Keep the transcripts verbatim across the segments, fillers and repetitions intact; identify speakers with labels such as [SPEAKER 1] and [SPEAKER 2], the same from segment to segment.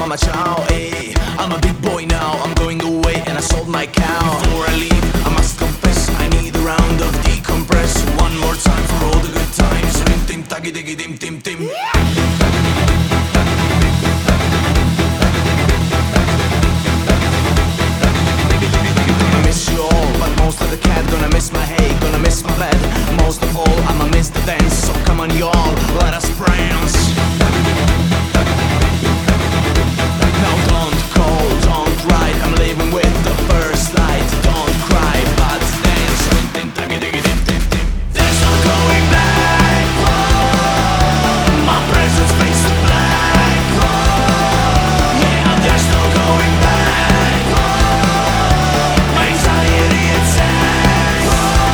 [SPEAKER 1] mama ciao, ayy. I'm a big boy now, I'm going away and I sold my cow. Before I leave, I must confess, I need a round of decompress. One more time for all the good times. Rim tim tagi digi dim tim tim. Gonna miss you all, but most of the cat. Gonna miss my hay, gonna miss my bed. Most of all, I'ma miss the dance. So come on y'all, let us prance. Now don't call, don't write, I'm leaving with the first light. Don't cry, but dance. There's no going back. My presence fades to black. Yeah, there's no going back. My anxiety attacks.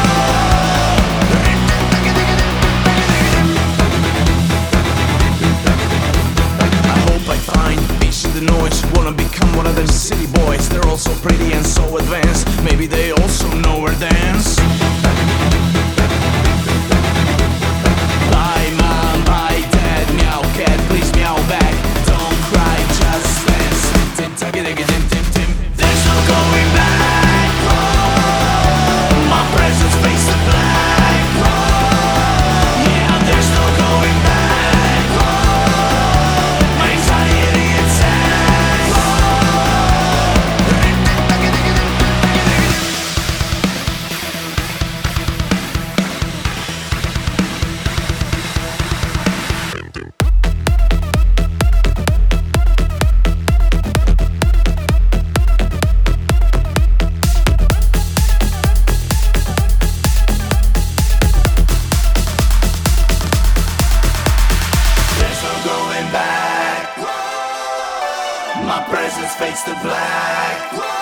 [SPEAKER 1] I hope I find peace in the noise. Wanna become one of them city boys. They're all so pretty and so advanced. Maybe they also know where dance. Bye mom, bye dad, meow cat, please meow back. Don't cry, just dance. Tim tuggy diggy dim tim tim. There's no going back. My presence fades to black. Yeah, there's no going back. My anxiety attacks. There's no going back. My presence fades to black.